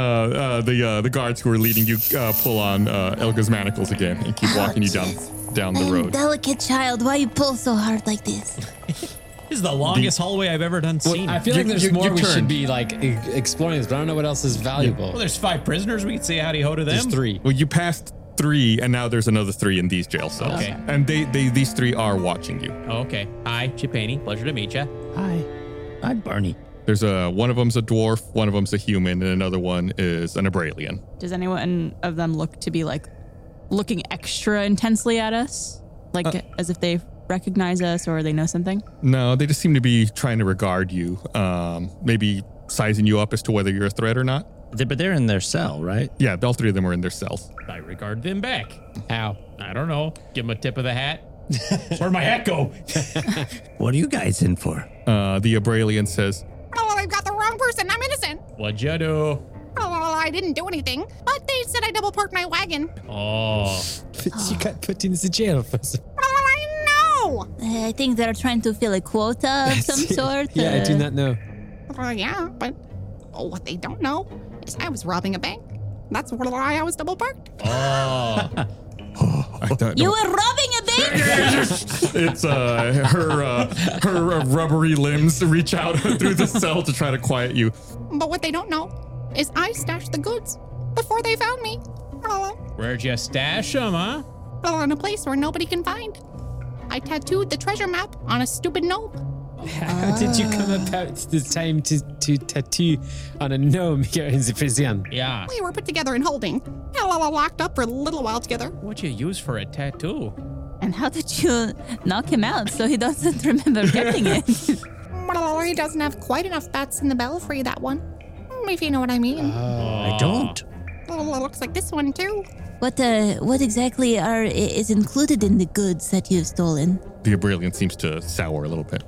The guards who are leading you pull on Elga's manacles again and keep walking you down the road. Delicate child, why you pull so hard like this? This is the longest hallway I've ever seen. I feel like there's more we should be like exploring this, but I don't know what else is valuable. Well, there's 5 prisoners. We can say howdy ho to them. There's 3. Well, you passed 3, and now there's another 3 in these jail cells. Okay. And these 3 are watching you. Okay. Hi, Chip Haney. Pleasure to meet you. Hi. I'm Barney. There's one of them's a dwarf, one of them's a human, and another one is an Abralian. Does anyone of them look to be like looking extra intensely at us? Like as if they recognize us or they know something? No, they just seem to be trying to regard you. Maybe sizing you up as to whether you're a threat or not. But they're in their cell, right? Yeah, all 3 of them are in their cells. I regard them back. How? I don't know. Give them a tip of the hat. Where'd my hat go? What are you guys in for? The Abralian says, "Oh, I've got the wrong person. I'm innocent." What'd you do? "Oh, I didn't do anything, but they said I double parked my wagon." Oh. You got put into jail for some... I know. I think they're trying to fill a quota of some sort. Yeah, I do not know. Yeah, but what they don't know is I was robbing a bank. That's why I was double parked. Oh. You were robbing a bank? It's her rubbery limbs reach out through the cell to try to quiet you. But what they don't know is I stashed the goods before they found me. Where'd you stash them, huh? In a place where nobody can find. I tattooed the treasure map on a stupid gnome. How did you come about this time to tattoo on a gnome here in the prison? Yeah. We were put together in holding. Locked up for a little while together. What'd you use for a tattoo? And how did you knock him out so he doesn't remember getting it? He doesn't have quite enough bats in the belfry, that one. If you know what I mean. I don't. Looks like this one, too. What exactly is included in the goods that you've stolen? The Abralian seems to sour a little bit.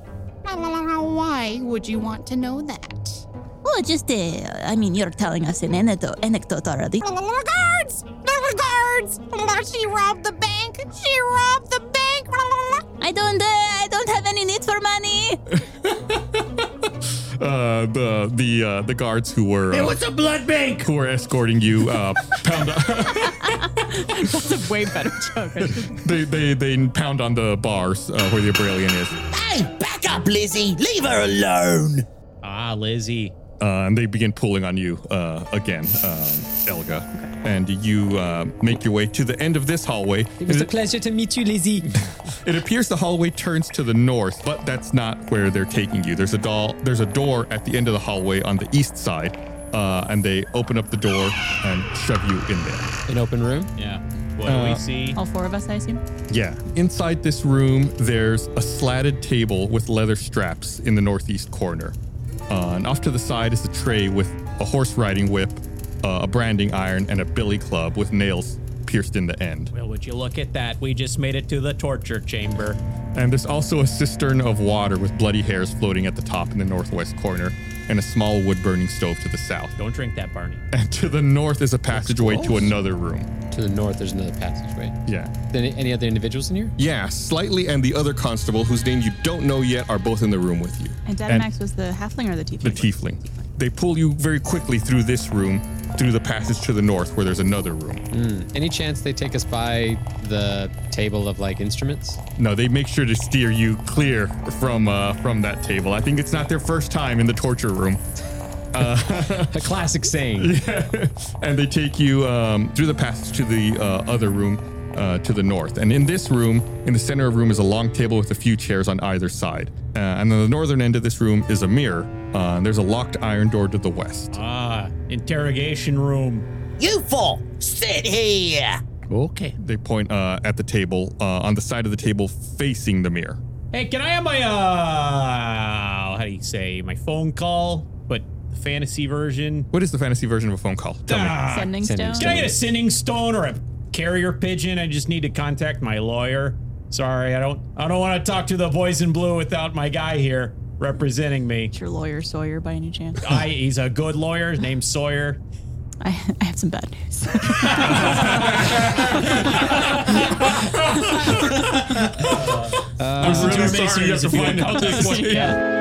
Why would you want to know that? Well, just, you're telling us an anecdote already. Guards! Guards! She robbed the bank! She robbed the bank! I don't have any need for money! The guards who were... It was a blood bank! Who were escorting you, pound... That's a way better joke. They pound on the bars where the Abralian is. Hey, back up, Lizzie! Leave her alone! Ah, Lizzie. And they begin pulling on you again, Elga. Okay. And you make your way to the end of this hallway. It was a pleasure to meet you, Lizzie. It appears the hallway turns to the north, but that's not where they're taking you. There's a door at the end of the hallway on the east side, and they open up the door and shove you in there. An open room? Yeah. What do we see? All four of us, I assume. Yeah. Inside this room, there's a slatted table with leather straps in the northeast corner. And off to the side is a tray with a horse riding whip, a branding iron, and a billy club with nails pierced in the end. Well, would you look at that? We just made it to the torture chamber. And there's also a cistern of water with bloody hairs floating at the top in the northwest corner, and a small wood-burning stove to the south. Don't drink that, Barney. And to the north is a passageway to another room. To the north, there's another passageway. Yeah. Any other individuals in here? Yeah, Slightly and the other constable, whose name you don't know yet, are both in the room with you. And Dynamax was the halfling or the tiefling? The tiefling. They pull you very quickly through this room, through the passage to the north, where there's another room. Any chance they take us by the table of like instruments? No, they make sure to steer you clear from that table. I think it's not their first time in the torture room. A classic saying. Yeah. And they take you through the passage to the other room to the north. And in this room, in the center of the room, is a long table with a few chairs on either side. And on the northern end of this room is a mirror. And there's a locked iron door to the west. Interrogation room. You four, sit here. Okay. They point at the table, on the side of the table facing the mirror. Hey, can I have my, how do you say, my phone call, but the fantasy version? What is the fantasy version of a phone call? Tell me. Sending stone. Can I get a sending stone or a carrier pigeon? I just need to contact my lawyer. Sorry, I don't want to talk to the boys in blue without my guy here representing me. It's your lawyer Sawyer by any chance? He's a good lawyer. His name's Sawyer. I have some bad news. I'm really sorry you have to find out this one. Yeah.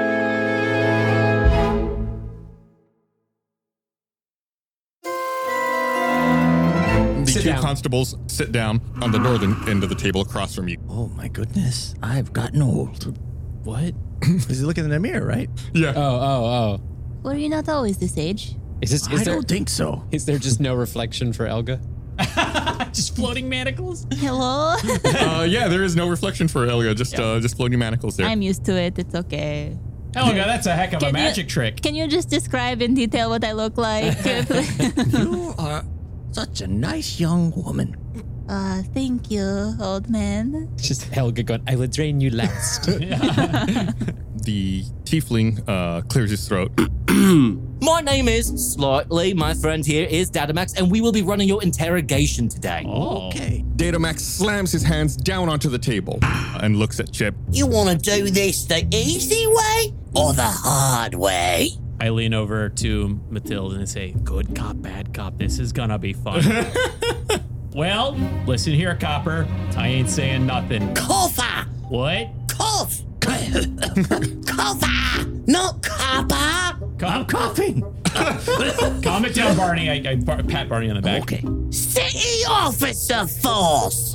The two constables sit down on the northern end of the table across from you. Oh my goodness, I've gotten old. What? Is he looking in the mirror, right? Yeah. Oh. Were you not always this age? I don't think so. Is there just no reflection for Elga? Just floating manacles? Hello? Yeah, there is no reflection for Elga, just floating manacles there. I'm used to it. It's okay. Elga, that's a heck of a magic trick. Can you just describe in detail what I look like? You are such a nice young woman. Thank you, old man. Just Helga going, I will drain you last. The tiefling clears his throat. My name is Slightly. My friend here is Dynamax, and we will be running your interrogation today. Okay. Datamax slams his hands down onto the table and looks at Chip. You want to do this the easy way or the hard way? I lean over to Matilda and say, good cop, bad cop, this is gonna be fun. Well, listen here, copper. I ain't saying nothing. Coffer! What? Cough! Coffer! Not copper! I'm coughing. Calm it down, Barney. I pat Barney on the back. Okay. City Officer Force!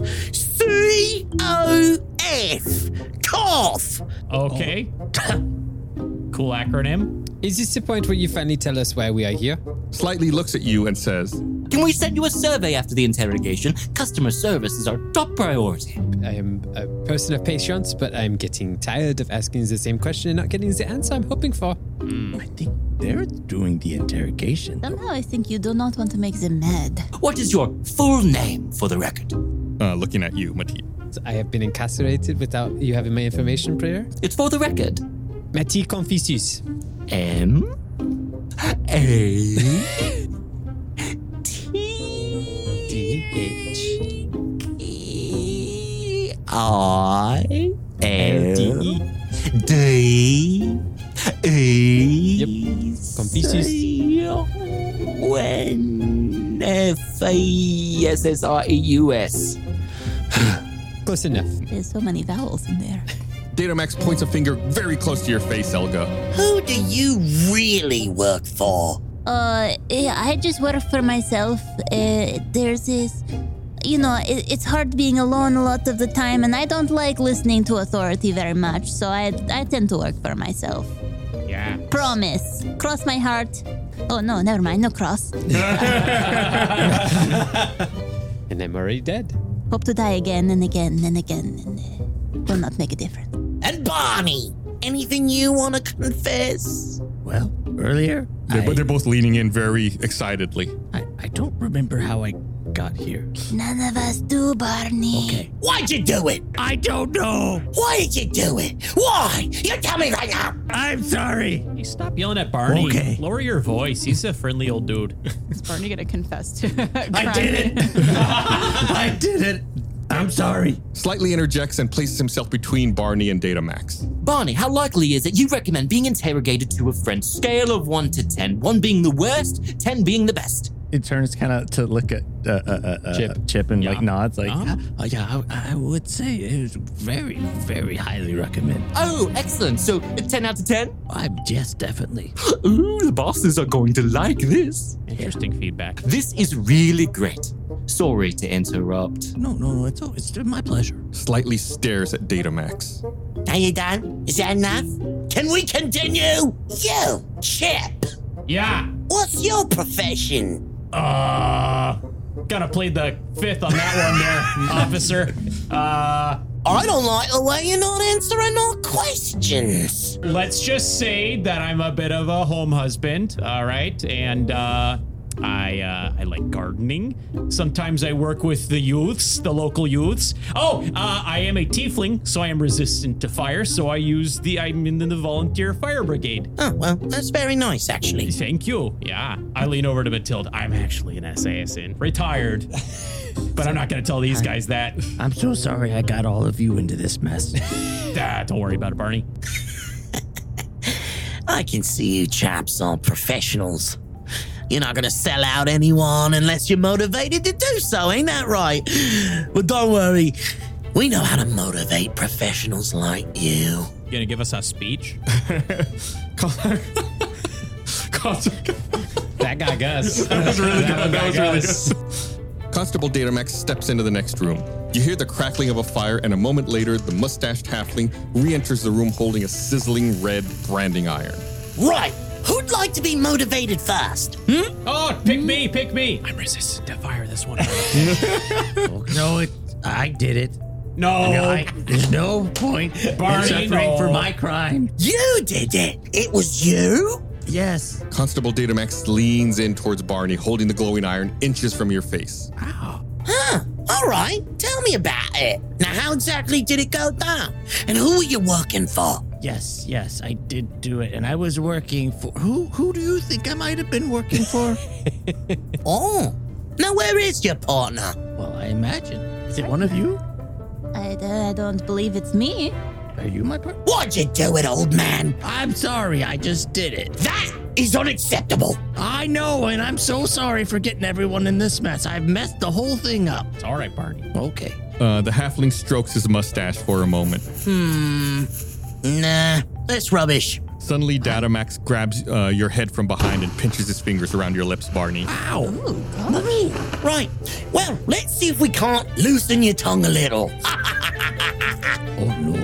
COF! Cough! Okay. Cool acronym. Is this the point where you finally tell us why we are here? Slightly looks at you and says, Can we send you a survey after the interrogation? Customer service is our top priority. I am a person of patience, but I'm getting tired of asking the same question and not getting the answer I'm hoping for. I think they're doing the interrogation. Somehow I think you do not want to make them mad. What is your full name for the record? Looking at you, Mati. I have been incarcerated without you having my information, prayer. It's for the record. Mati Confucius. M-A-T-I-S. Yep. Confucius. F-A-S-S-R-E-U-S. Close enough. There's so many vowels in there. Datamax points a finger very close to your face, Elga. Who do you really work for? I just work for myself. There's this, it's hard being alone a lot of the time, and I don't like listening to authority very much, so I tend to work for myself. Yeah. Promise. Cross my heart. Oh, no, never mind. No cross. And I'm already dead. Hope to die again and again and again, and will not make a difference. And Barney, anything you want to confess? Well, earlier, They're both leaning in very excitedly. I don't remember how I got here. None of us do, Barney. Okay. Why'd you do it? I don't know. Why did you do it? Why? You tell me right now. I'm sorry. Hey, stop yelling at Barney. Okay. Lower your voice. He's a friendly old dude. Is Barney gonna confess to I did it. I did it. I'm sorry. Slightly interjects and places himself between Barney and Datamax. Barney, how likely is it you recommend being interrogated to a friend? Scale of 1 to 10. 1 being the worst, 10 being the best. It turns kind of to look at Chip and like nods like, Uh-huh. I would say it was very, very highly recommended. Oh, excellent. So, a 10 out of 10? Yes, definitely. Ooh, the bosses are going to like this. Interesting feedback. This is really great. Sorry to interrupt. No, it's my pleasure. Slightly stares at Datamax. Are you done? Is that enough? Can we continue? You, Chip. Yeah. What's your profession? Gotta play the fifth on that one there, officer. I don't like the way you're not answering our questions. Let's just say that I'm a bit of a home husband, all right? And I like gardening. Sometimes I work with the youths, the local youths. I am a tiefling, so I am resistant to fire, so I'm in the volunteer fire brigade. Oh, well, that's very nice, actually. Thank you. Yeah. I lean over to Matilda. I'm actually an assassin. Retired. But I'm not going to tell these guys that. I'm so sorry I got all of you into this mess. Don't worry about it, Barney. I can see you chaps are professionals. You're not going to sell out anyone unless you're motivated to do so, ain't that right? But don't worry, we know how to motivate professionals like you. You gonna give us a speech? That guy Gus. That was really good. That was really good. Constable Datamax steps into the next room. You hear the crackling of a fire, and a moment later, the mustached halfling re-enters the room holding a sizzling red branding iron. Right. Who'd like to be motivated first? Oh, pick me. I'm resistant to fire this one. No, I did it. No. There's no point Barney, in suffering for my crime. You did it. It was you? Yes. Constable Datamax leans in towards Barney, holding the glowing iron inches from your face. Ow. Huh. All right. Tell me about it. Now, how exactly did it go down? And who were you working for? Yes, I did do it. And I was working for... Who do you think I might have been working for? Oh. Now, where is your partner? Well, I imagine. Is it one of you? I don't believe it's me. Are you my partner? Why'd you do it, old man? I'm sorry, I just did it. That is unacceptable. I know, and I'm so sorry for getting everyone in this mess. I've messed the whole thing up. It's all right, Barney. Okay. The halfling strokes his mustache for a moment. Nah, that's rubbish. Suddenly, Datamax grabs your head from behind and pinches his fingers around your lips, Barney. Ow. Right. Well, let's see if we can't loosen your tongue a little. Oh, no.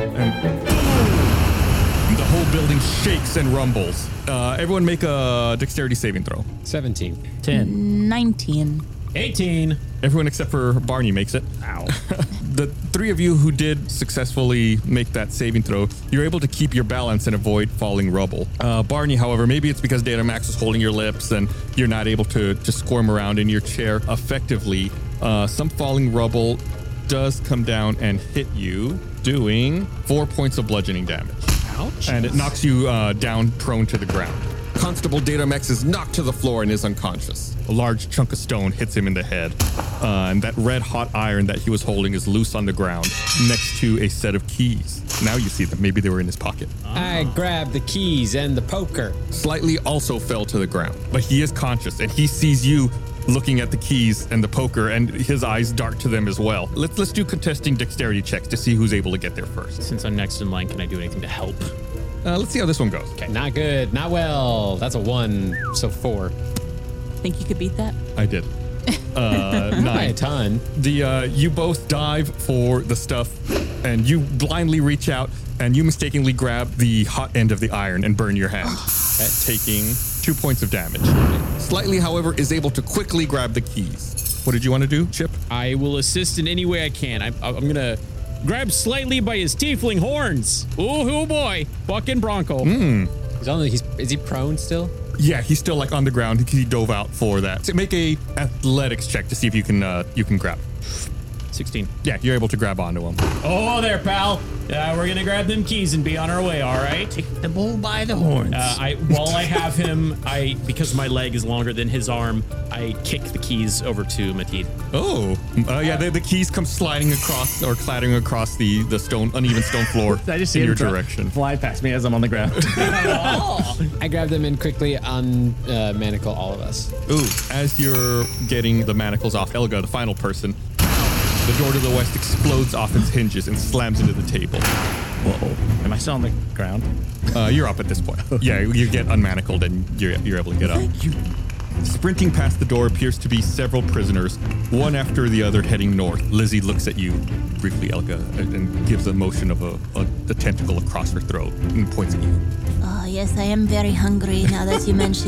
And the whole building shakes and rumbles. Everyone make a dexterity saving throw. 17. 10. 19. 18. Everyone except for Barney makes it. Ow. The three of you who did successfully make that saving throw, you're able to keep your balance and avoid falling rubble. Barney, however, maybe it's because Datamax is holding your lips and you're not able to squirm around in your chair effectively. Some falling rubble does come down and hit you, doing 4 points of bludgeoning damage. Ouch. And it knocks you down prone to the ground. Constable Datamax is knocked to the floor and is unconscious. A large chunk of stone hits him in the head, and that red-hot iron that he was holding is loose on the ground next to a set of keys. Now you see them. Maybe they were in his pocket. I grabbed the keys and the poker. Slightly also fell to the ground, but he is conscious, and he sees you looking at the keys and the poker, and his eyes dart to them as well. Let's do contesting dexterity checks to see who's able to get there first. Since I'm next in line, can I do anything to help? Let's see how this one goes. Okay. Not good. Not well. That's a 1, so 4. Think you could beat that? I did. Not 9. a ton. You both dive for the stuff, and you blindly reach out, and you mistakenly grab the hot end of the iron and burn your hand, taking 2 points of damage. Slightly, however, is able to quickly grab the keys. What did you want to do, Chip? I will assist in any way I can. I'm gonna grab Slightly by his tiefling horns. Oh boy, fucking Bronco. Is he prone still? Yeah, he's still like on the ground because he dove out for that. So make a athletics check to see if you can grab. 16. Yeah, you're able to grab onto him. Oh, there, pal. We're gonna grab them keys and be on our way. All right. Take the bull by the horns. While I have him, because my leg is longer than his arm, I kick the keys over to Mateed. Oh, yeah. The keys come sliding across or clattering across the uneven stone floor I just see in him your direction. Fly past me as I'm on the ground. I grab them and quickly unmanacle all of us. Ooh, as you're getting the manacles off, Elga, the final person, the door to the west explodes off its hinges and slams into the table. Whoa. Am I still on the ground? You're up at this point. Yeah, you get unmanacled and you're able to get up. Thank you. Sprinting past the door appears to be several prisoners, one after the other heading north. Lizzie looks at you briefly, Elga, and gives a motion of a tentacle across her throat and points at you. Oh, yes, I am very hungry now that you mention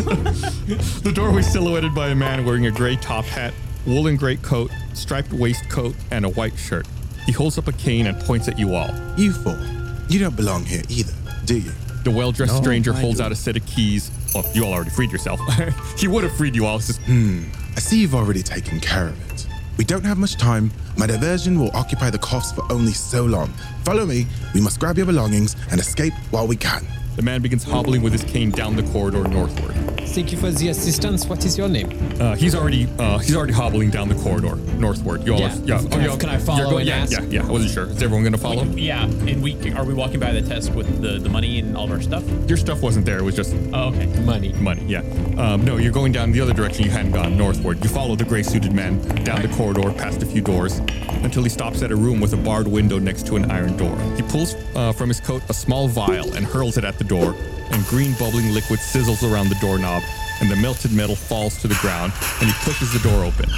it. The doorway silhouetted by a man wearing a gray top hat, woolen greatcoat, striped waistcoat, and a white shirt. He holds up a cane and points at you all. You four, you don't belong here either, do you? The well-dressed stranger holds out a set of keys. Well, you all already freed yourself. He would have freed you all. It's just, I see you've already taken care of it. We don't have much time. My diversion will occupy the coffs for only so long. Follow me. We must grab your belongings and escape while we can. The man begins hobbling with his cane down the corridor northward. Thank you for the assistance. What is your name? He's already hobbling down the corridor northward. You all Can I follow and ask? Yeah. I wasn't sure. Is everyone going to follow? Yeah, and are we walking by the test with the money and all of our stuff? Your stuff wasn't there. It was just okay. Money. Yeah. No, you're going down the other direction. You hadn't gone northward. You follow the gray-suited man down the corridor, past a few doors, until he stops at a room with a barred window next to an iron door. He pulls from his coat a small vial and hurls it at the door, and green bubbling liquid sizzles around the doorknob, and the melted metal falls to the ground, and he pushes the door open.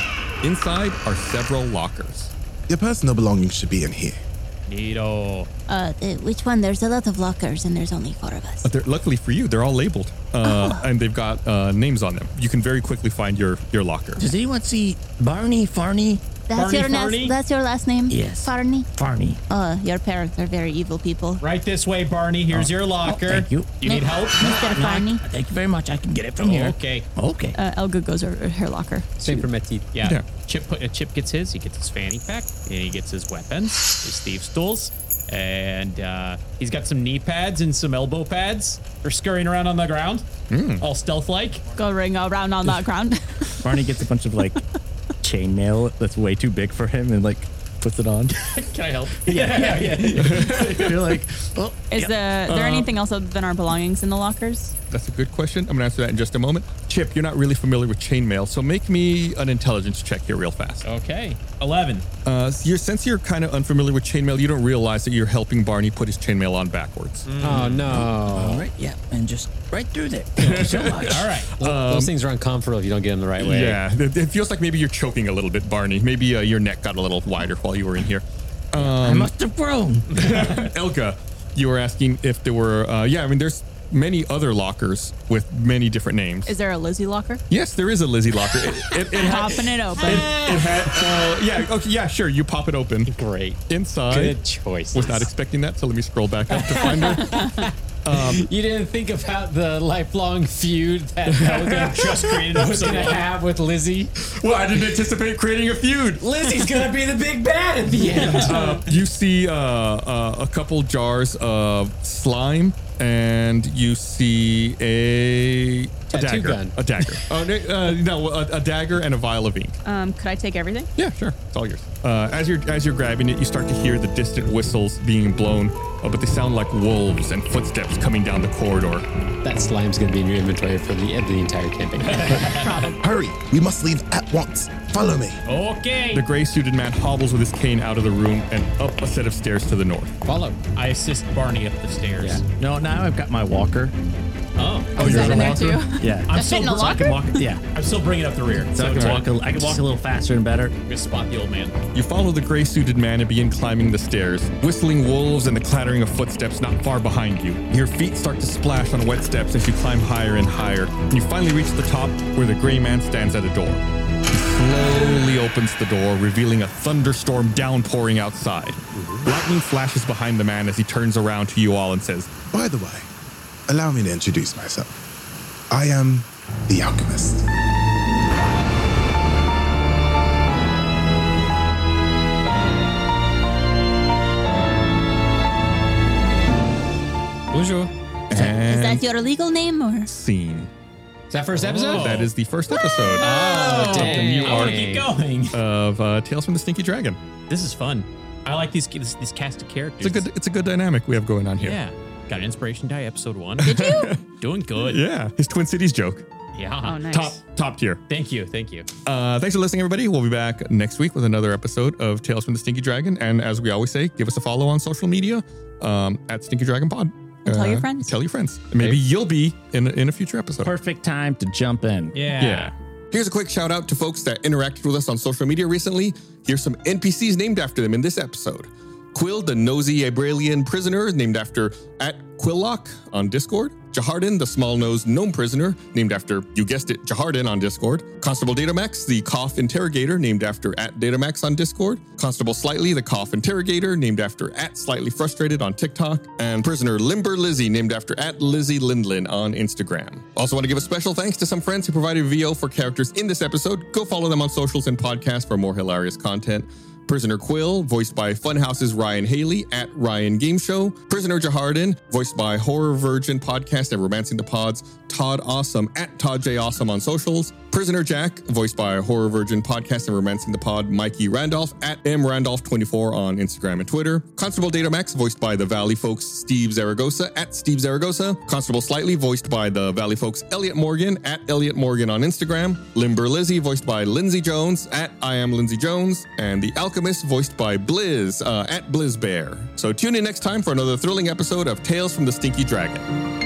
Inside are several lockers. Your personal belongings should be in here. Neato. Which one? There's a lot of lockers and there's only 4 of us. Luckily for you, they're all labeled, and they've got names on them. You can very quickly find your locker. Does anyone see Barney, Farney? That's your last name? Yes. Farney? Farney. Your parents are very evil people. Right this way, Barney. Here's your locker. Thank you. You need help? Mr. Farney? Thank you very much. I can get it from here. Okay. Elga goes over to her locker. Same for Mateed. Yeah. Chip gets his. He gets his fanny pack, and he gets his weapons, his thieves' tools, and he's got some knee pads and some elbow pads for scurrying around on the ground, all stealth-like. Going around on that ground. Barney gets a bunch of chainmail that's way too big for him and puts it on. Can I help? Yeah. You're like, well, Is there anything else other than our belongings in the lockers? That's a good question. I'm going to answer that in just a moment. Chip, you're not really familiar with chainmail, so make me an intelligence check here real fast. Okay. 11. Since you're kind of unfamiliar with chainmail, you don't realize that you're helping Barney put his chainmail on backwards. Oh, no. All right, yeah, and just right through there. Thank you so much. All right. Those things are uncomfortable if you don't get them the right way. Yeah, it feels like maybe you're choking a little bit, Barney. Maybe your neck got a little wider while you were in here. I must have grown. Elga, you were asking if there were, there's many other lockers with many different names. Is there a Lizzie locker? Yes, there is a Lizzie locker. Popping it open. It had, sure, you pop it open. Great. Inside. Good choice. Was not expecting that, so let me scroll back up to find her. You didn't think about the lifelong feud that Elga just was going to have with Lizzie? Well, I didn't anticipate creating a feud. Lizzie's going to be the big bad at the end. You see a couple jars of slime, and you see a dagger. Gun. A dagger. A dagger and a vial of ink. Could I take everything? Yeah, sure. It's all yours. As you're grabbing it, you start to hear the distant whistles being blown, but they sound like wolves and footsteps coming down the corridor. That slime's going to be in your inventory for the entire campaign. Hurry! We must leave at once. Follow me. Okay. The gray-suited man hobbles with his cane out of the room and up a set of stairs to the north. Follow. I assist Barney up the stairs. Yeah. No, now I've got my walker. Oh, is that in there too? Yeah. I'm fit in a locker? I'm still bringing up the rear. So I can walk a little faster and better. I'm gonna spot the old man. You follow the gray-suited man and begin climbing the stairs, whistling wolves and the clattering of footsteps not far behind you. Your feet start to splash on wet steps as you climb higher and higher, and you finally reach the top where the gray man stands at a door. He slowly opens the door, revealing a thunderstorm downpouring outside. Lightning flashes behind the man as he turns around to you all and says, By the way, allow me to introduce myself. I am the Alchemist. Bonjour. Is that your legal name or? Scene. Is that first episode? That is the first episode. Oh, of the new I want arc to keep going. of Tales from the Stinky Dragon. This is fun. I like these cast of characters. It's a good dynamic we have going on here. Yeah. Got an inspiration die episode 1. Did you? Doing good. Yeah. His Twin Cities joke. Yeah. Oh, nice. Top tier. Thank you. Thanks for listening, everybody. We'll be back next week with another episode of Tales from the Stinky Dragon. And as we always say, give us a follow on social media at Stinky Dragon Pod. And tell your friends. Tell your friends. Maybe you'll be in a future episode. Perfect time to jump in. Yeah. Here's a quick shout out to folks that interacted with us on social media recently. Here's some NPCs named after them in this episode. Quill, the nosy Abralian prisoner, named after @Quillock on Discord. Jahardin, the small-nosed gnome prisoner, named after, you guessed it, Jahardin on Discord. Constable Datamax, the cough interrogator, named after @Datamax on Discord. Constable Slightly, the cough interrogator, named after @SlightlyFrustrated on TikTok. And prisoner Limber Lizzie, named after @LizzieLindlin on Instagram. Also want to give a special thanks to some friends who provided VO for characters in this episode. Go follow them on socials and podcasts for more hilarious content. Prisoner Quill, voiced by Funhouse's Ryan Haley @Ryan Game Show. Prisoner Jahardin, voiced by Horror Virgin Podcast and Romancing the Pods, Todd Awesome @Todd J Awesome on socials. Prisoner Jack, voiced by Horror Virgin Podcast and Romancing the Pod, Mikey Randolph @MRandolph24 on Instagram and Twitter. Constable Datamax, voiced by the Valley Folks, Steve Zaragoza @Steve Zaragoza. Constable Slightly, voiced by the Valley Folks, Elliot Morgan @Elliot Morgan on Instagram. Limber Lizzie, voiced by Lindsay Jones @I am Lindsay Jones. And the Alchemist, voiced by Blizz @BlizzBear. So tune in next time for another thrilling episode of Tales from the Stinky Dragon.